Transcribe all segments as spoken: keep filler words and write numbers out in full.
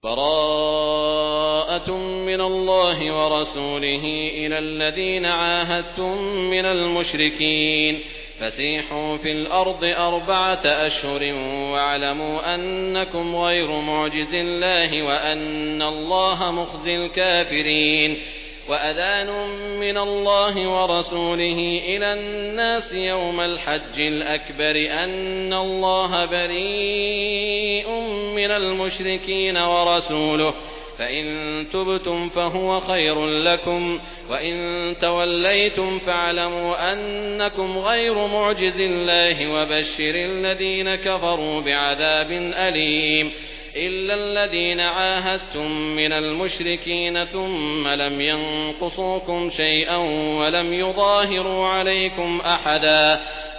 براءة من الله ورسوله إلى الذين عاهدتم من المشركين فسيحوا في الأرض أربعة أشهر واعلموا أنكم غير معجز الله وأن الله مخزي الكافرين وأذان من الله ورسوله إلى الناس يوم الحج الأكبر أن الله بريء من المشركين ورسوله فإن تبتم فهو خير لكم وإن توليتم فاعلموا أنكم غير معجز الله وبشر الذين كفروا بعذاب أليم إلا الذين عاهدتم من المشركين ثم لم ينقصوكم شيئا ولم يظاهروا عليكم أحدا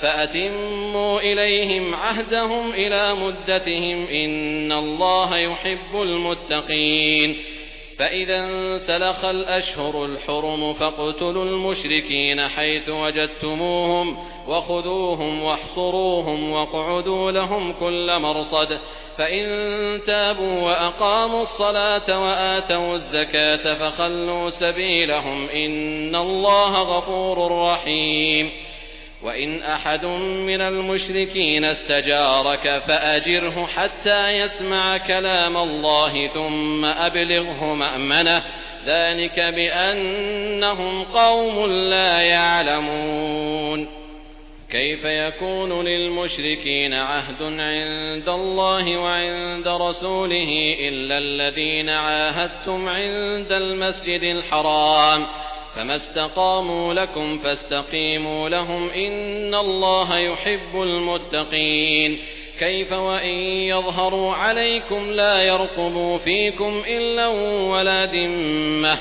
فأتموا إليهم عهدهم إلى مدتهم إن الله يحب المتقين فإذا انسلخ الأشهر الحرم فاقتلوا المشركين حيث وجدتموهم وخذوهم واحصروهم واقعدوا لهم كل مرصد فإن تابوا وأقاموا الصلاة وآتوا الزكاة فخلوا سبيلهم إن الله غفور رحيم وإن أحد من المشركين استجارك فأجره حتى يسمع كلام الله ثم أبلغه مأمنه ذلك بأنهم قوم لا يعلمون كيف يكون للمشركين عهد عند الله وعند رسوله إلا الذين عاهدتم عند المسجد الحرام فما استقاموا لكم فاستقيموا لهم إن الله يحب المتقين كيف وإن يظهروا عليكم لا يرقبوا فيكم إلا ولا ذمة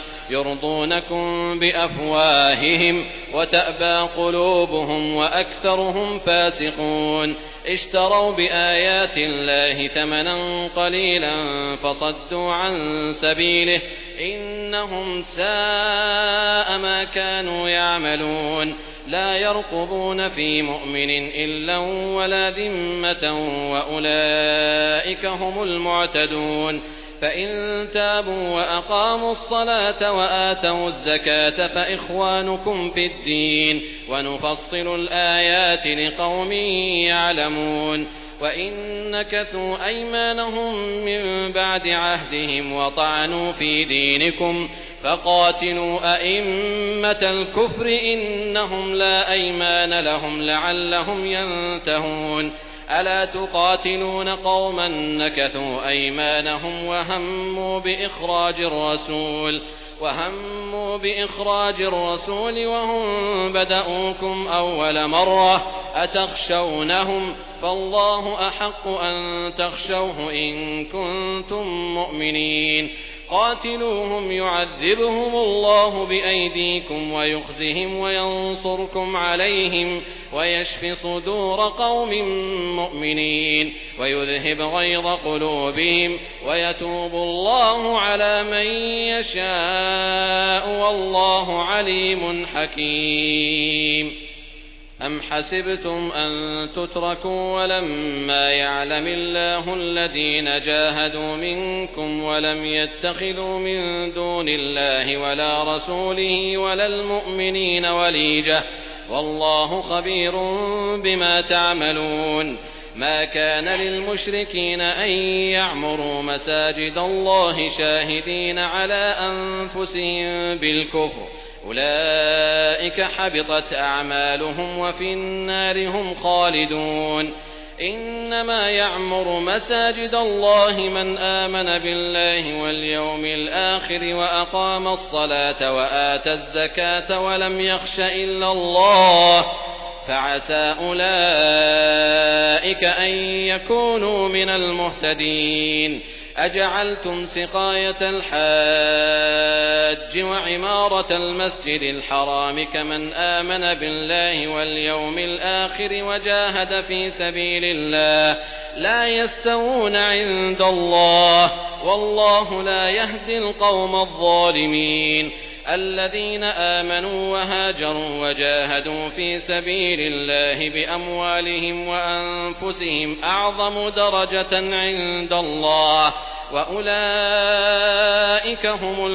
يرضونكم بأفواههم وتأبى قلوبهم وأكثرهم فاسقون اشتروا بآيات الله ثمنا قليلا فصدوا عن سبيله إنهم ساء ما كانوا يعملون لا يرقبون في مؤمن إلا ولا ذمة وأولئك هم المعتدون فإن تابوا وأقاموا الصلاة وآتوا الزكاة فإخوانكم في الدين ونفصل الآيات لقوم يعلمون وإن نكثوا أيمانهم من بعد عهدهم وطعنوا في دينكم فقاتلوا أئمة الكفر إنهم لا أيمان لهم لعلهم ينتهون ألا تقاتلون قوما نكثوا أيمانهم وهموا بإخراج الرسول وهموا بإخراج الرسول وهم بدأوكم أول مرة أتخشونهم فالله أحق أن تخشوه إن كنتم مؤمنين قاتلوهم يعذبهم الله بأيديكم ويخزهم وينصركم عليهم ويشف صدور قوم مؤمنين ويذهب غيظ قلوبهم ويتوب الله على من يشاء والله عليم حكيم أم حسبتم أن تتركوا ولما يعلم الله الذين جاهدوا منكم ولم يتخذوا من دون الله ولا رسوله ولا المؤمنين وليجة والله خبير بما تعملون ما كان للمشركين أن يعمروا مساجد الله شاهدين على أنفسهم بالكفر أولئك حبطت أعمالهم وفي النار هم خالدون إنما يعمر مساجد الله من آمن بالله واليوم الآخر وأقام الصلاة وآتى الزكاة ولم يخش إلا الله فعسى أولئك أن يكونوا من المهتدين أجعلتم سقاية الحاج وعمارة المسجد الحرام كمن آمن بالله واليوم الآخر وجاهد في سبيل الله لا يستوون عند الله والله لا يهدي القوم الظالمين الذين آمنوا وهاجروا وجاهدوا في سبيل الله بأموالهم وأنفسهم أعظم درجة عند الله وأولئك هم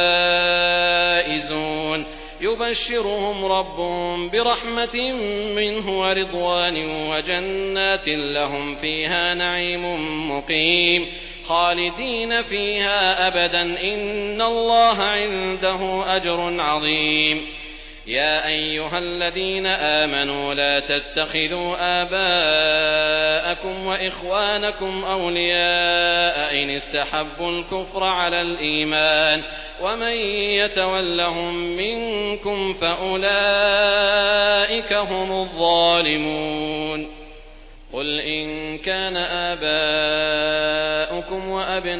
الفائزون يبشرهم ربهم برحمة منه ورضوان وجنات لهم فيها نعيم مقيم خالدين فيها أبدا إن الله عنده أجر عظيم. يا أيها الذين آمنوا لا تتخذوا آباءكم وإخوانكم أولياء إن استحبوا الكفر على الإيمان ومن يتولهم منكم فأولئك هم الظالمون. قل إن كان آباؤكم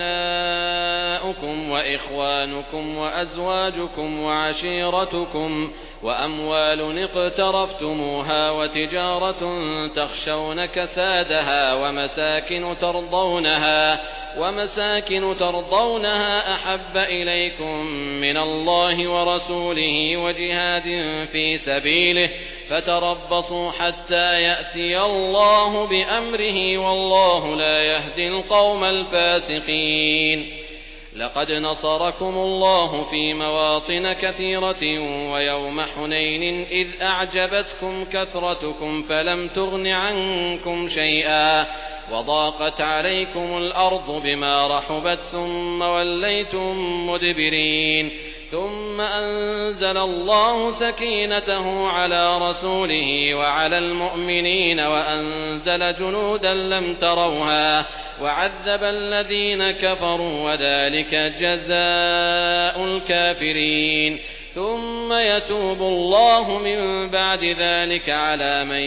وأبناؤكم وإخوانكم وأزواجكم وعشيرتكم وأموال اقترفتموها وتجارة تخشون كسادها ومساكن ترضونها ومساكن ترضونها أحب إليكم من الله ورسوله وجهاد في سبيله فتربصوا حتى يأتي الله بأمره والله لا يهدي القوم الفاسقين. لقد نصركم الله في مواطن كثيرة ويوم حنين إذ أعجبتكم كثرتكم فلم تغن عنكم شيئا وضاقت عليكم الأرض بما رحبت ثم وليتم مدبرين ثم أنزل الله سكينته على رسوله وعلى المؤمنين وأنزل جنودا لم تروها وعذب الذين كفروا وذلك جزاء الكافرين. ثم يتوب الله من بعد ذلك على من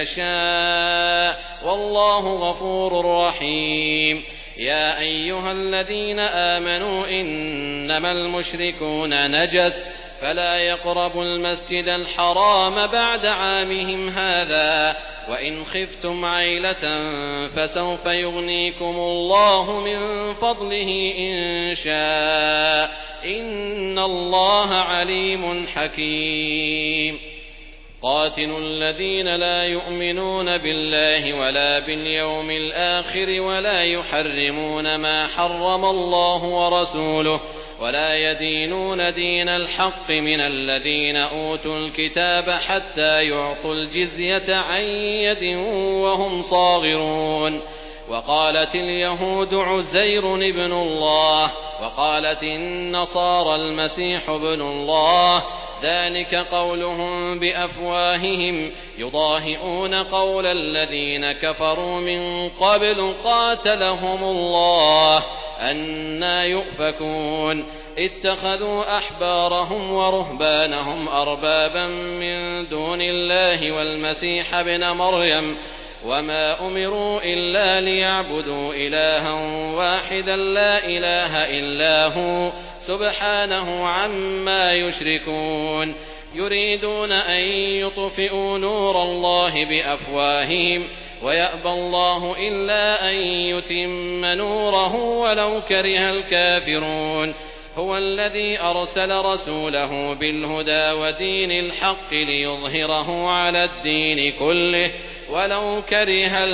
يشاء والله غفور رحيم. يا أيها الذين آمنوا إنما المشركون نجس فلا يقربوا المسجد الحرام بعد عامهم هذا وإن خفتم عيلة فسوف يغنيكم الله من فضله إن شاء إن الله عليم حكيم. قاتلوا الذين لا يؤمنون بالله ولا باليوم الآخر ولا يحرمون ما حرم الله ورسوله ولا يدينون دين الحق من الذين أوتوا الكتاب حتى يعطوا الجزية عن يد وهم صاغرون. وقالت اليهود عزير ابن الله وقالت النصارى المسيح ابن الله ذلك قولهم بأفواههم يضاهئون قول الذين كفروا من قبل قاتلهم الله أنى يؤفكون. اتخذوا أحبارهم ورهبانهم أربابا من دون الله والمسيح ابن مريم وما أمروا إلا ليعبدوا إلها واحدا لا إله إلا هو سبحانه عما يشركون. يريدون أن يطفئوا نور الله بأفواههم ويأبى الله إلا أن يتم نوره ولو كره الكافرون. هو الذي أرسل رسوله بالهدى ودين الحق ليظهره على الدين كله ولو كره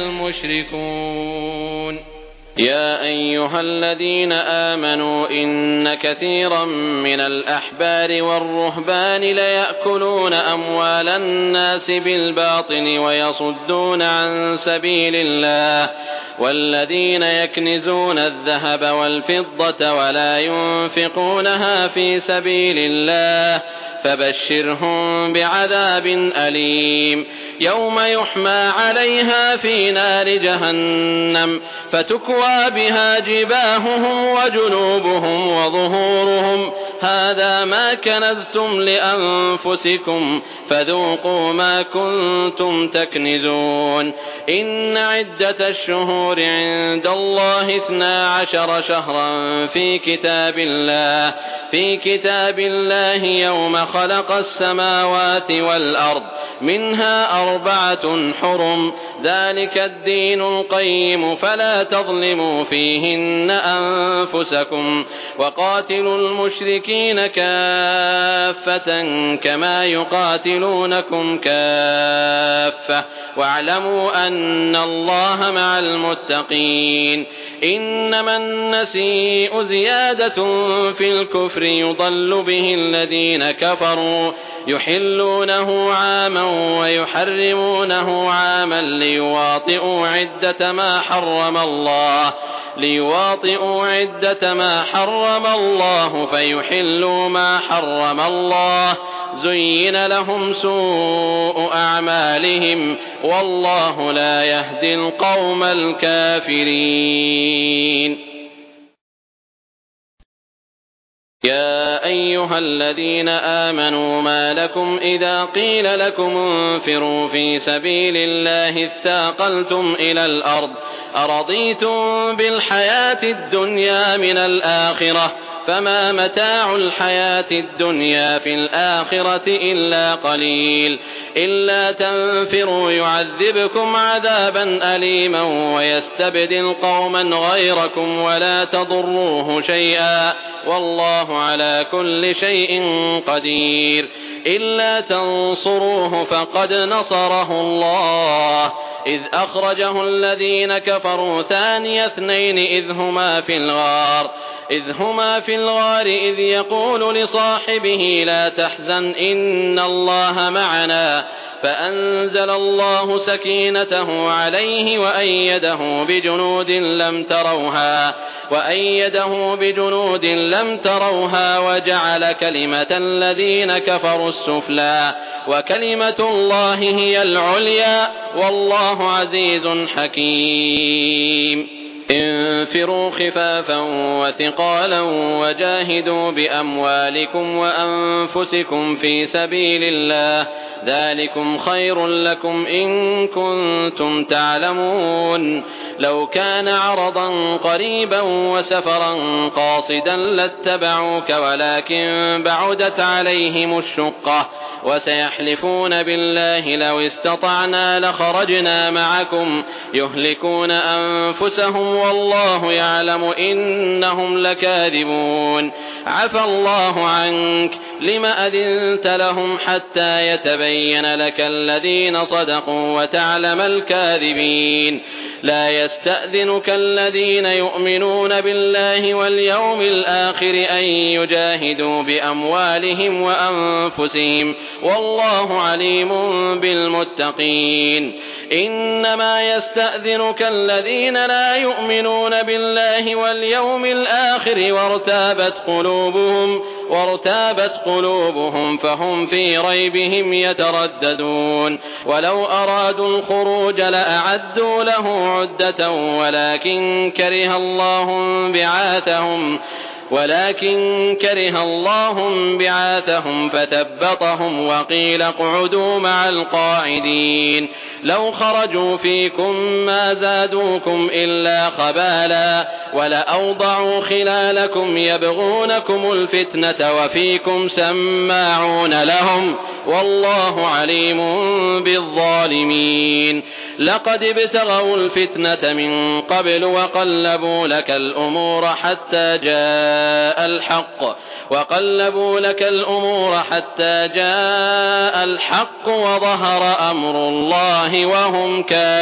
المشركون. يا أيها الذين آمنوا إن كثيرا من الأحبار والرهبان ليأكلون أموال الناس بالباطل ويصدون عن سبيل الله والذين يكنزون الذهب والفضة ولا ينفقونها في سبيل الله فبشرهم بعذاب أليم يوم يحمى عليها في نار جهنم فتكوى بها جباههم وجنوبهم وظهورهم هذا ما كنزتم لأنفسكم فذوقوا ما كنتم تكنزون. إن عدة الشهور عند الله اثنا عشر شهرا في كتاب الله في كتاب الله يوم خلق السماوات والأرض منها أربعة حرم ذلك الدين القيم فلا تظلموا فيهن أنفسكم وقاتلوا المشركين كافة كما يقاتلونكم كافة واعلموا أن الله مع المتقين إنما النسيء زيادة في الكفر يضل به الذين كفروا يحلونه عاما ويحرمونه عاما ليواطئوا عدة ما حرم الله ليواطئوا عدة ما حرم الله فيحلوا ما حرم الله زين لهم سوء أعمالهم والله لا يهدي القوم الكافرين. يا أيها الذين آمنوا ما لكم إذا قيل لكم انفروا في سبيل الله اثاقلتم إلى الأرض أرضيتم بالحياة الدنيا من الآخرة فما متاع الحياة الدنيا في الآخرة إلا قليل إلا تنفروا يعذبكم عذابا أليما ويستبدل قوما غيركم ولا تضروه شيئا والله على كل شيء قدير إلا تنصروه فقد نصره الله إذ أخرجه الذين كفروا ثاني اثنين إذ هما في الغار إذ هما في الغار إذ يقول لصاحبه لا تحزن إن الله معنا فأنزل الله سكينته عليه وأيده بجنود لم تروها وأيده بجنود لم تروها وجعل كلمة الذين كفروا السفلى وكلمة الله هي العليا والله عزيز حكيم. انفروا خفافا وثقالا وجاهدوا بأموالكم وأنفسكم في سبيل الله ذلكم خير لكم إن كنتم تعلمون لو كان عرضا قريبا وسفرا قاصدا لاتبعوك ولكن بعدت عليهم الشقة وسيحلفون بالله لو استطعنا لخرجنا معكم يهلكون أنفسهم والله يعلم إنهم لكاذبون عفى الله عنك لم أذنت لهم حتى يتبين لك الذين صدقوا وتعلم الكاذبين لا يستأذنك الذين يؤمنون بالله واليوم الآخر أن يجاهدوا بأموالهم وأنفسهم والله عليم بالمتقين إنما يستأذنك الذين لا يؤمنون بالله واليوم الآخر وارتابت قلوبهم وارتابت قلوبهم فهم في ريبهم يترددون ولو أرادوا الخروج لأعدوا له عدة ولكن كره الله بعاثهم ولكن كره الله بعاثهم فثبطهم وقيل اقعدوا مع القاعدين لو خرجوا فيكم ما زادوكم إلا خبالا ولأوضعوا خلالكم يبغونكم الفتنة وفيكم سماعون لهم والله عليم بالظالمين لقد ابتغوا الفتنة من قبل وقلبوا لك الأمور حتى جاء الحق وقلبوا لك الأمور حتى جاء الحق وظهر أمر الله وهم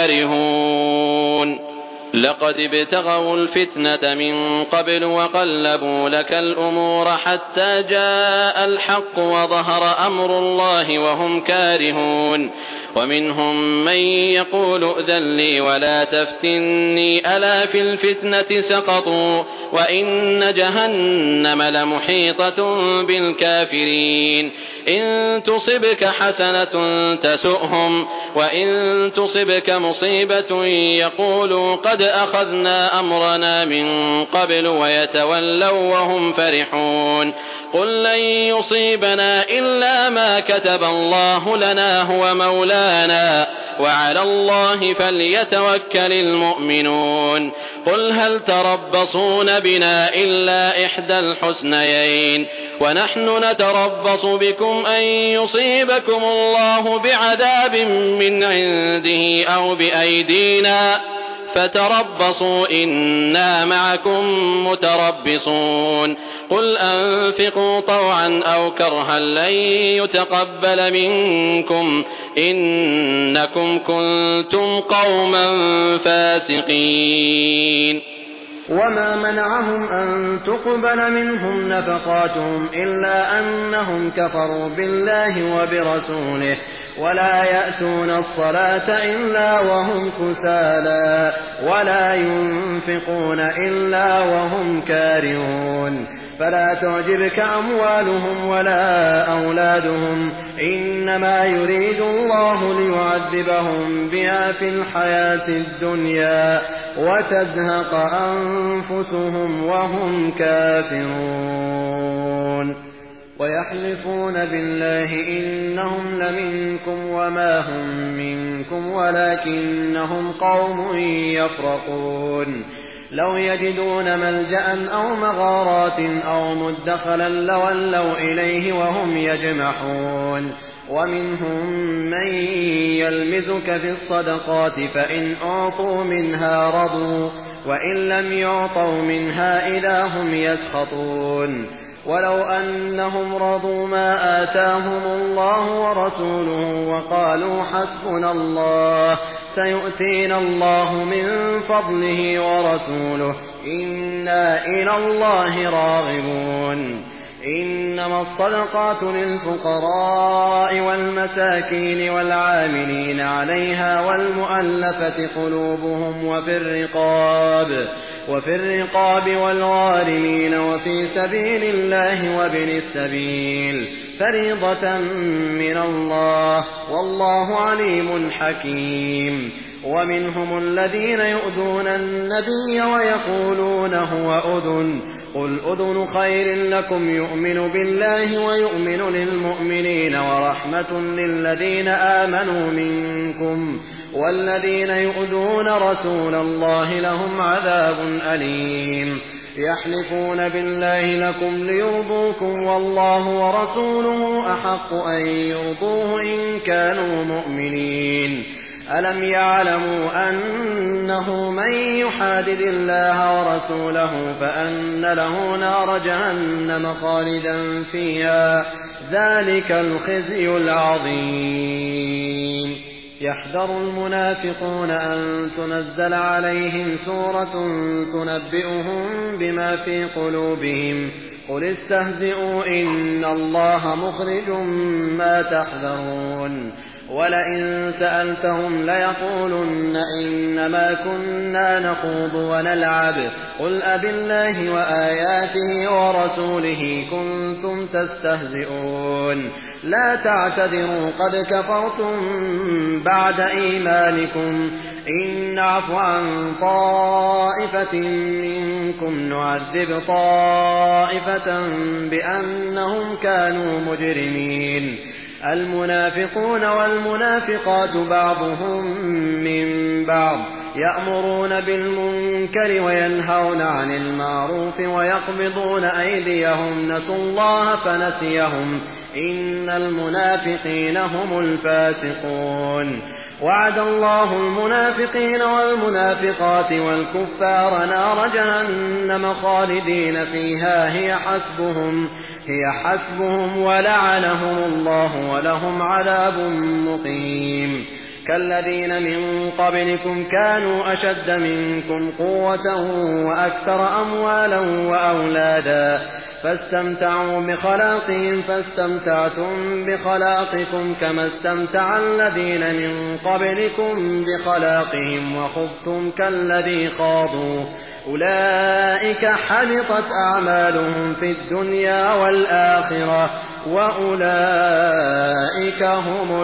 كارهون لقد ابتغوا الفتنة من قبل وقلبوا لك الأمور حتى جاء الحق وظهر أمر الله وهم كارهون ومنهم من يقول ائذن لي ولا تفتني ألا في الفتنة سقطوا وإن جهنم لمحيطة بالكافرين إن تصبك حسنة تسؤهم وإن تصبك مصيبة يقولوا قد أخذنا أمرنا من قبل ويتولوا وهم فرحون قل لن يصيبنا إلا ما كتب الله لنا هو مولانا وعلى الله فليتوكل المؤمنون قل هل تربصون بنا إلا إحدى الحسنيين ونحن نتربص بكم أن يصيبكم الله بعذاب من عنده أو بأيدينا فتربصوا إنا معكم متربصون قل أنفقوا طوعا أو كرها لن يتقبل منكم إنكم كنتم قوما فاسقين وما منعهم أن تقبل منهم نفقاتهم إلا أنهم كفروا بالله وبرسوله ولا يأتون الصلاة إلا وهم كسالى ولا ينفقون إلا وهم كارهون فلا تعجبك أموالهم ولا أولادهم إنما يريد الله ليعذبهم بها في الحياة الدنيا وتزهق أنفسهم وهم كافرون ويحلفون بالله إنهم لمنكم وما هم منكم ولكنهم قوم يفرقون لو يجدون ملجأ أو مغارات أو مدخلا لولوا إليه وهم يجمحون ومنهم من يلمزك في الصدقات فإن أعطوا منها رضوا وإن لم يعطوا منها إذا هم يسخطون ولو أنهم رضوا ما آتاهم الله ورسوله وقالوا حسبنا الله سيؤتينا الله من فضله ورسوله إنا إلى الله راغبون إنما الصدقات للفقراء والمساكين والعاملين عليها والمؤلفة قلوبهم وفي الرقاب وفي الرقاب والغارمين وفي سبيل الله وابن السبيل فريضة من الله والله عليم حكيم ومنهم الذين يؤذون النبي ويقولون هو أذن قل أذن خير لكم يؤمن بالله ويؤمن للمؤمنين ورحمة للذين آمنوا منكم والذين يؤذون رسول الله لهم عذاب أليم يحلفون بالله لكم ليرضوكم والله ورسوله أحق أن يرضوه إن كانوا مؤمنين ألم يعلموا أنه من يحادد الله ورسوله فأن له نار جهنم خالدا فيها ذلك الخزي العظيم يحذر المنافقون أن تنزل عليهم سورة تنبئهم بما في قلوبهم قل استهزئوا إن الله مخرج ما تحذرون ولئن سألتهم ليقولن إنما كنا نخوض ونلعب قل أبالله وآياته ورسوله كنتم تستهزئون لا تعتذروا قد كفرتم بعد إيمانكم إن نعف عن طائفة منكم نعذب طائفة بأنهم كانوا مجرمين المنافقون والمنافقات بعضهم من بعض يأمرون بالمنكر وينهون عن المعروف ويقبضون أيديهم نسوا الله فنسيهم إن المنافقين هم الفاسقون وعد الله المنافقين والمنافقات والكفار نار جهنم خالدين فيها هي حسبهم هي حسبهم ولعنهم الله ولهم عذاب مقيم كالذين من قبلكم كانوا أشد منكم قوة وأكثر أموالا وأولادا فاستمتعوا بخلاقهم فاستمتعتم بخلاقكم كما استمتع الذين من قبلكم بخلاقهم وخذتم كالذي خاضوا أولئك حبطت أعمالهم في الدنيا والآخرة وأولئك هم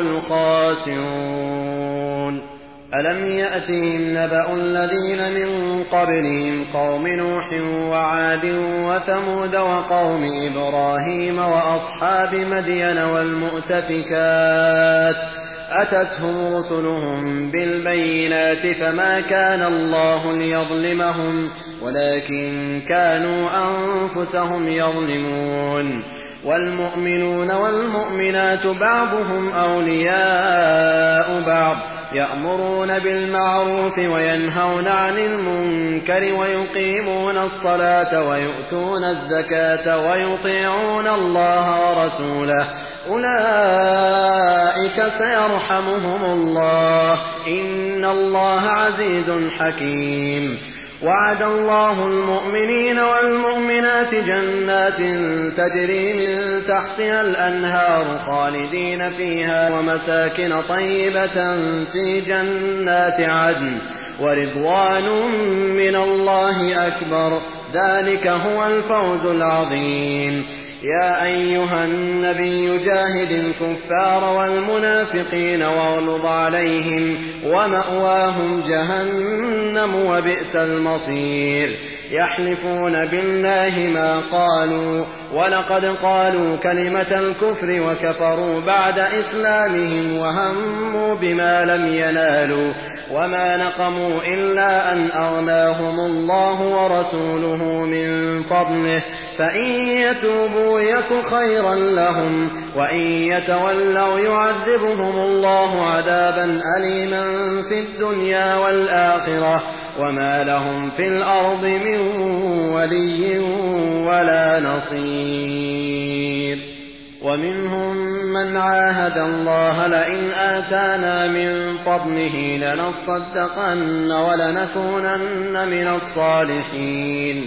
الخاسرون ألم يأتهم نبأ الذين من قبلهم قوم نوح وعاد وثمود وقوم إبراهيم وأصحاب مدين والمؤتفكات أتتهم رسلهم بالبينات فما كان الله ليظلمهم ولكن كانوا أنفسهم يظلمون والمؤمنون والمؤمنات بعضهم أولياء بعض يأمرون بالمعروف وينهون عن المنكر ويقيمون الصلاة ويؤتون الزكاة ويطيعون الله ورسوله أولئك سيرحمهم الله إن الله عزيز حكيم. وعد الله المؤمنين والمؤمنات جنات تجري من تحتها الأنهار خالدين فيها ومساكن طيبة في جنات عدن ورضوان من الله أكبر ذلك هو الفوز العظيم. يا أيها النبي جاهد الكفار والمنافقين واغلظ عليهم ومأواهم جهنم وبئس المصير. يحلفون بالله ما قالوا ولقد قالوا كلمة الكفر وكفروا بعد إسلامهم وهموا بما لم ينالوا وما نقموا إلا أن أغناهم الله ورسوله من فضله فإن يتوبوا يك خيرا لهم وإن يتولوا يعذبهم الله عذابا أليما في الدنيا والآخرة وما لهم في الأرض من ولي ولا نصير. ومنهم من عاهد الله لئن آتانا من فضله لنصدقن ولنكونن من الصالحين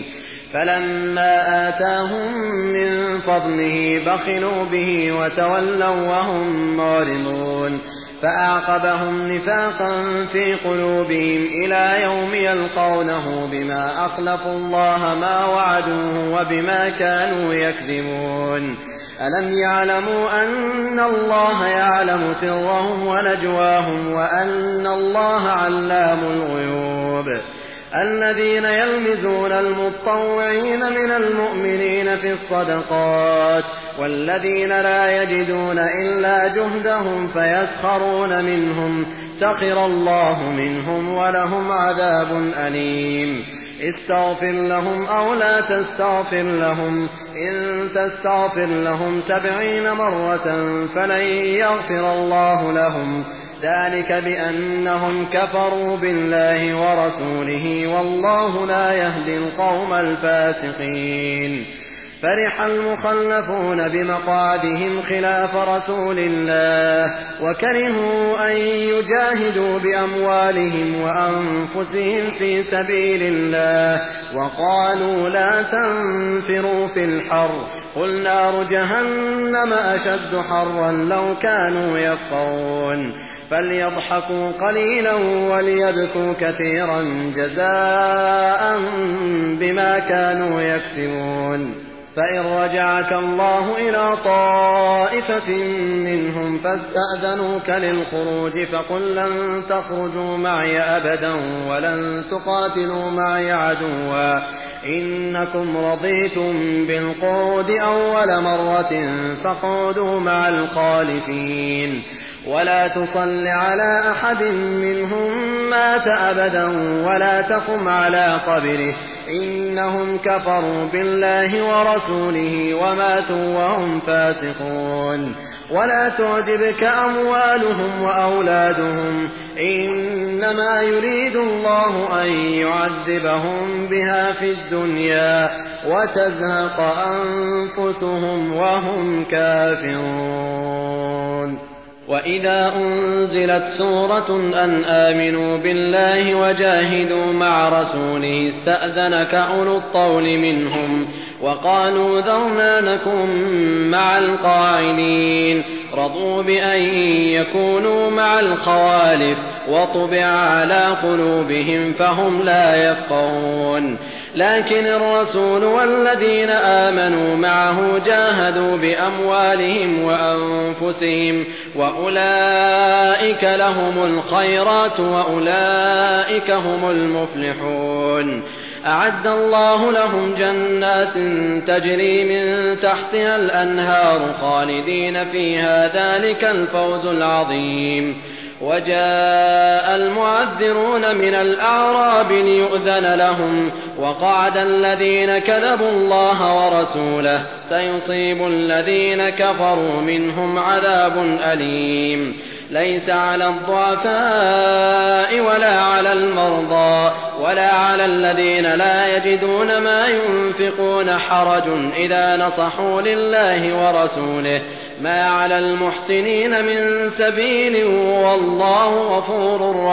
فلما آتاهم من فضله بخلوا به وتولوا وهم معرضون فأعقبهم نفاقا في قلوبهم إلى يوم يلقونه بما أخلفوا الله ما وعدوه وبما كانوا يكذبون. ألم يعلموا أن الله يعلم سرهم ونجواهم وأن الله علام الغيوب. الذين يلمزون المطوعين من المؤمنين في الصدقات والذين لا يجدون إلا جهدهم فيسخرون منهم سخر الله منهم ولهم عذاب أليم. استغفر لهم أو لا تستغفر لهم إن تستغفر لهم سبعين مرة فلن يغفر الله لهم ذلك بأنهم كفروا بالله ورسوله والله لا يهدي القوم الفاسقين. فرح المخلفون بمقعدهم خلاف رسول الله وكرهوا أن يجاهدوا بأموالهم وأنفسهم في سبيل الله وقالوا لا تنفروا في الحر قل نار جهنم أشد حرا لو كانوا يفقهون. فليضحكوا قليلا وليبكوا كثيرا جزاء بما كانوا يكسبون. فإن رجعك الله إلى طائفة منهم فاستأذنوك للخروج فقل لن تخرجوا معي أبدا ولن تقاتلوا معي عدوا إنكم رضيتم بالقعود أول مرة فاقعدوا مع الخالفين ولا تصل على أحد منهم مات أبدا ولا تقم على قبره إنهم كفروا بالله ورسوله وماتوا وهم فاسقون. ولا تعجبك أموالهم وأولادهم إنما يريد الله أن يعذبهم بها في الدنيا وتزهق أنفسهم وهم كافرون. وإذا أنزلت سورة أن آمنوا بالله وجاهدوا مع رسوله استأذنك أولو الطول منهم وقالوا ذرنا نكن مع القاعدين رضوا بأن يكونوا مع الخوالف وطبع على قلوبهم فهم لا يفقهون. لكن الرسول والذين آمنوا معه جاهدوا بأموالهم وأنفسهم وأولئك لهم الخيرات وأولئك هم المفلحون. أعد الله لهم جنات تجري من تحتها الأنهار خالدين فيها ذلك الفوز العظيم. وجاء المعذرون من الأعراب ليؤذن لهم وقعد الذين كذبوا الله ورسوله سيصيب الذين كفروا منهم عذاب أليم. ليس على الضعفاء ولا على المرضى ولا على الذين لا يجدون ما ينفقون حرج إذا نصحوا لله ورسوله ما على المحسنين من سبيل والله غفور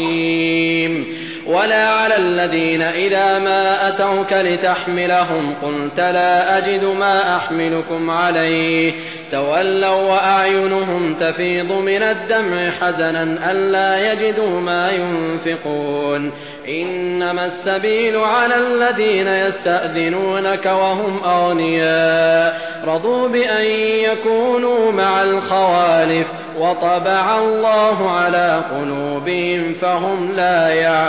رحيم. ولا على الذين إذا ما أتوك لتحملهم قلت لا أجد ما أحملكم عليه تولوا وأعينهم تفيض من الدمع حزنا ألا يجدوا ما ينفقون. إنما السبيل على الذين يستأذنونك وهم أغنياء رضوا بأن يكونوا مع الخوالف وطبع الله على قلوبهم فهم لا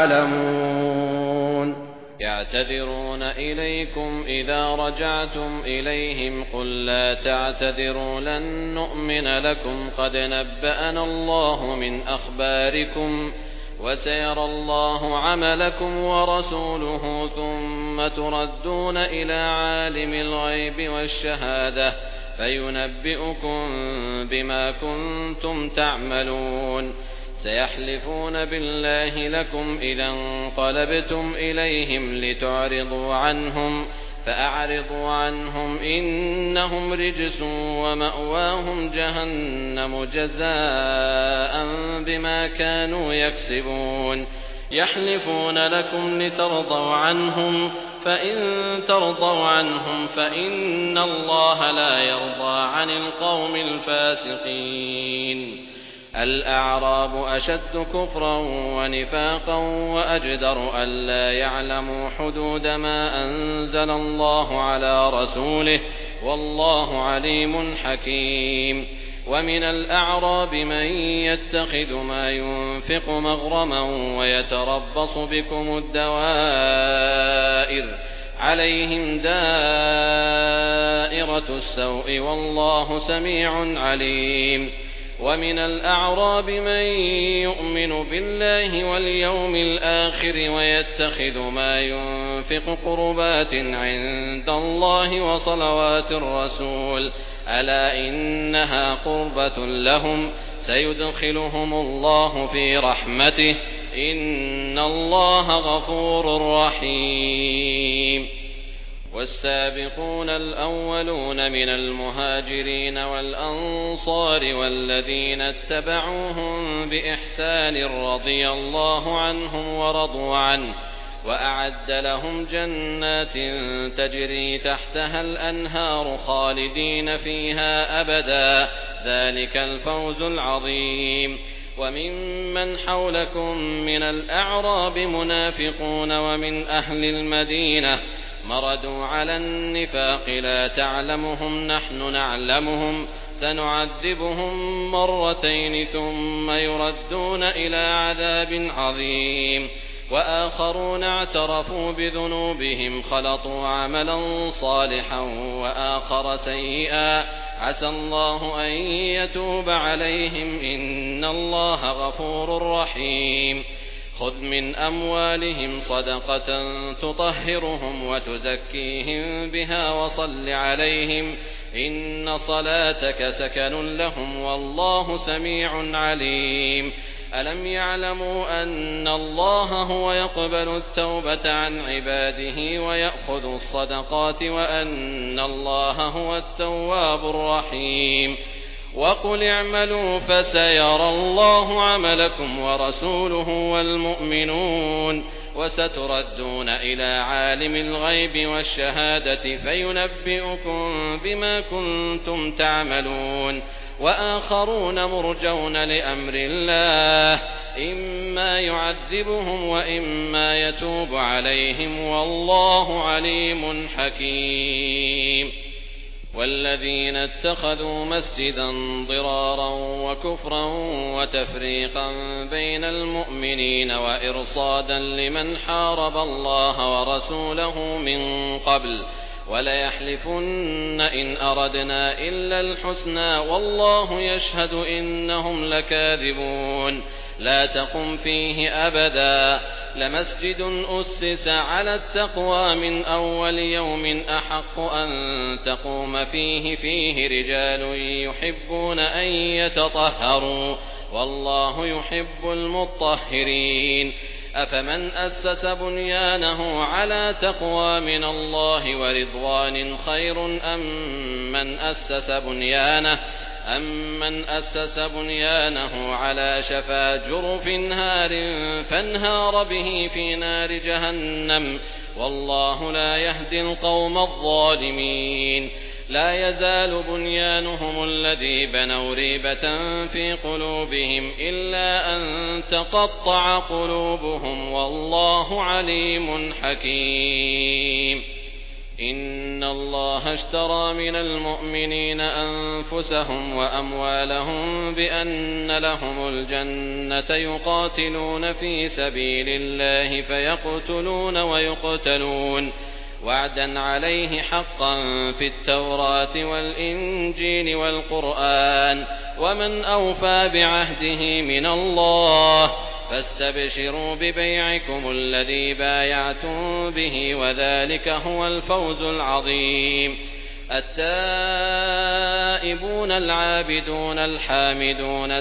يعلمون. يعتذرون إليكم إذا رجعتم إليهم قل لا تعتذروا لن نؤمن لكم قد نبأنا الله من أخباركم وسيرى الله عملكم ورسوله ثم تردون إلى عالم الغيب والشهادة فينبئكم بما كنتم تعملون. سيحلفون بالله لكم إذا انقلبتم إليهم لتعرضوا عنهم فأعرضوا عنهم إنهم رجس ومأواهم جهنم جزاء بما كانوا يكسبون. يحلفون لكم لترضوا عنهم فإن ترضوا عنهم فإن الله لا يرضى عن القوم الفاسقين. الأعراب أشد كفرا ونفاقا وأجدر ألا يعلموا حدود ما أنزل الله على رسوله والله عليم حكيم. ومن الأعراب من يتخذ ما ينفق مغرما ويتربص بكم الدوائر عليهم دائرة السوء والله سميع عليم. ومن الأعراب من يؤمن بالله واليوم الآخر ويتخذ ما ينفق قربات عند الله وصلوات الرسول ألا إنها قربة لهم سيدخلهم الله في رحمته إن الله غفور رحيم. والسابقون الأولون من المهاجرين والأنصار والذين اتبعوهم بإحسان رضي الله عنهم ورضوا عنه وأعد لهم جنات تجري تحتها الأنهار خالدين فيها أبدا ذلك الفوز العظيم. وممن حولكم من الأعراب منافقون ومن أهل المدينة مردوا على النفاق لا تعلمهم نحن نعلمهم سنعذبهم مرتين ثم يردون إلى عذاب عظيم. وآخرون اعترفوا بذنوبهم خلطوا عملا صالحا وآخر سيئا عسى الله أن يتوب عليهم إن الله غفور رحيم. خذ من أموالهم صدقة تطهرهم وتزكيهم بها وصل عليهم إن صلاتك سكن لهم والله سميع عليم. ألم يعلموا أن الله هو يقبل التوبة عن عباده ويأخذ الصدقات وأن الله هو التواب الرحيم. وقل اعملوا فسيرى الله عملكم ورسوله والمؤمنون وستردون إلى عالم الغيب والشهادة فينبئكم بما كنتم تعملون. وآخرون مرجون لأمر الله إما يعذبهم وإما يتوب عليهم والله عليم حكيم. والذين اتخذوا مسجدا ضرارا وكفرا وتفريقا بين المؤمنين وإرصادا لمن حارب الله ورسوله من قبل وليحلفن إن أردنا إلا الحسنى والله يشهد إنهم لكاذبون. لا تقم فيه أبدا لمسجد أسس على التقوى من أول يوم أحق أن تقوم فيه فيه رجال يحبون أن يتطهروا والله يحب المطهرين أفمن أسس بنيانه على تقوى من الله ورضوان خير أم من أسس بنيانه أمن أسس بنيانه على شفا جرف هار فانهار به في نار جهنم والله لا يهدي القوم الظالمين لا يزال بنيانهم الذي بنوا ريبة في قلوبهم إلا أن تقطع قلوبهم والله عليم حكيم إن الله اشترى من المؤمنين أنفسهم وأموالهم بأن لهم الجنة يقاتلون في سبيل الله فيقتلون ويقتلون وعدا عليه حقا في التوراة والإنجيل والقرآن ومن أوفى بعهده من الله فاستبشروا ببيعكم الذي بايعتم به وذلك هو الفوز العظيم التائبون العابدون الحامدون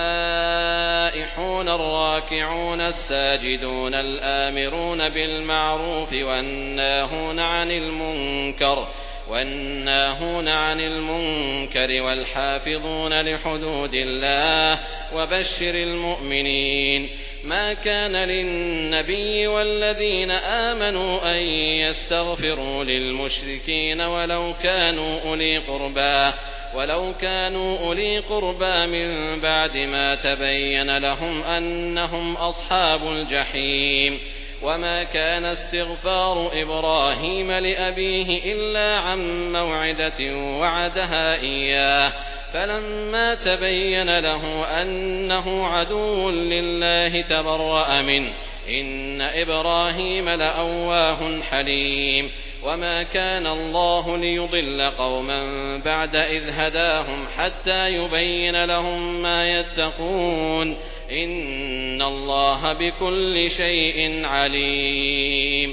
السائحون الراكعون الساجدون الآمرون بالمعروف والناهون عن المنكر والناهون عن المنكر والحافظون لحدود الله وبشر المؤمنين ما كان للنبي والذين آمنوا أن يستغفروا للمشركين ولو كانوا أولي قربى ولو كانوا أولي قربى من بعد ما تبين لهم أنهم أصحاب الجحيم وما كان استغفار إبراهيم لأبيه إلا عن موعدة وعدها إياه فلما تبين له أنه عدو لله تبرأ منه إن إبراهيم لأواه حليم وما كان الله ليضل قوما بعد إذ هداهم حتى يبين لهم ما يتقون إن الله بكل شيء عليم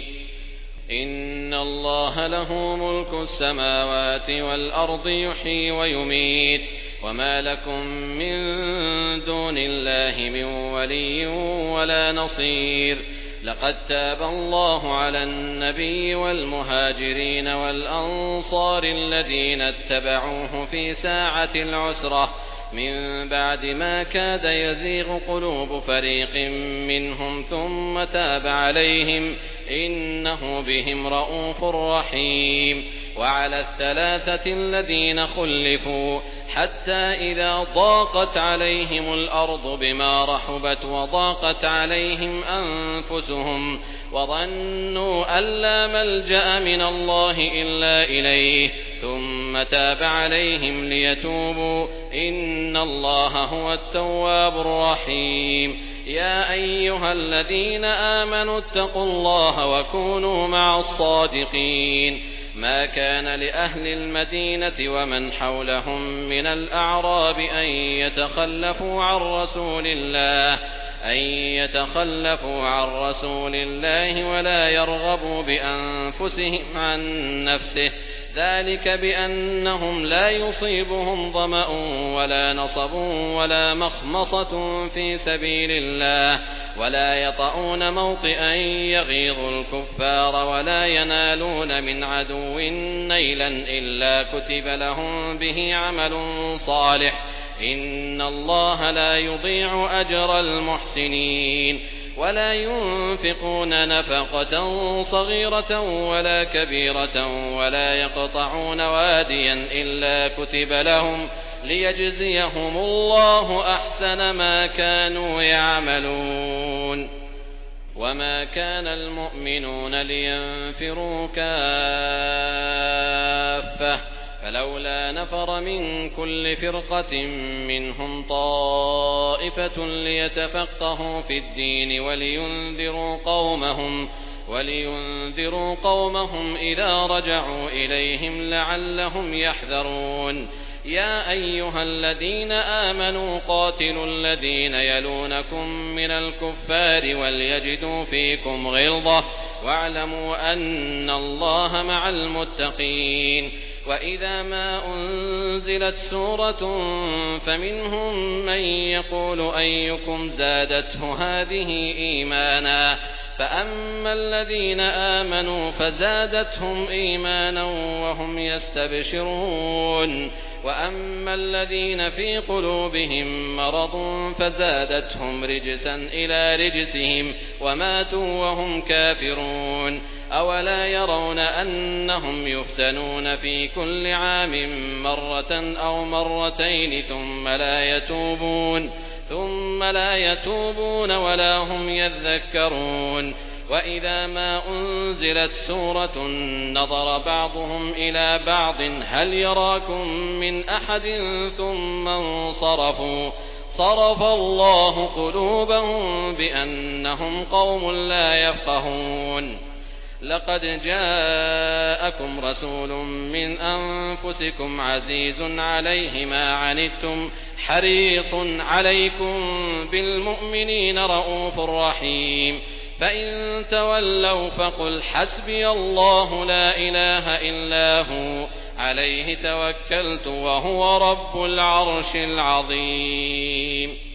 إن الله له ملك السماوات والأرض يحيي ويميت وما لكم من دون الله من ولي ولا نصير لقد تاب الله على النبي والمهاجرين والأنصار الذين اتبعوه في ساعة العسرة من بعد ما كاد يزيغ قلوب فريق منهم ثم تاب عليهم إنه بهم رءوف رحيم وعلى الثلاثة الذين خلفوا حتى إذا ضاقت عليهم الأرض بما رحبت وضاقت عليهم أنفسهم وظنوا أن لا ملجأ من الله إلا إليه ثم تاب عليهم ليتوبوا إن الله هو التواب الرحيم يا أيها الذين آمنوا اتقوا الله وكونوا مع الصادقين ما كان لأهل المدينة ومن حولهم من الأعراب أن يتخلفوا عن رسول الله أن يتخلفوا عن رسول الله ولا يرغبوا بأنفسهم عن نفسه ذلك بأنهم لا يصيبهم ظمأ ولا نصب ولا مخمصة في سبيل الله ولا يطؤون موطئا يغيظ الكفار ولا ينالون من عدو نيلا إلا كتب لهم به عمل صالح إن الله لا يضيع أجر المحسنين ولا ينفقون نفقة صغيرة ولا كبيرة ولا يقطعون واديا إلا كتب لهم ليجزيهم الله أحسن ما كانوا يعملون وما كان المؤمنون لينفروا كافة فلولا نفر من كل فرقة منهم طائفة ليتفقهوا في الدين ولينذروا قومهم ولينذروا قومهم إذا رجعوا إليهم لعلهم يحذرون يا أيها الذين آمنوا قاتلوا الذين يلونكم من الكفار وليجدوا فيكم غلظة واعلموا أن الله مع المتقين وإذا ما أنزلت سورة فمنهم من يقول أيكم زادته هذه إيمانا فأما الذين آمنوا فزادتهم إيمانا وهم يستبشرون وأما الذين في قلوبهم مرض فزادتهم رجسا إلى رجسهم وماتوا وهم كافرون أولا يرون أنهم يفتنون في كل عام مرة أو مرتين ثم لا يتوبون ثم لا يتوبون ولا هم يذكرون وإذا ما أنزلت سورة نظر بعضهم إلى بعض هل يراكم من أحد ثم انصرفوا صرف الله قلوبهم بأنهم قوم لا يفقهون لقد جاءكم رسول من أنفسكم عزيز عليه ما عنتم حريص عليكم بالمؤمنين رءوف رحيم فإن تولوا فقل حسبي الله لا إله إلا هو عليه توكلت وهو رب العرش العظيم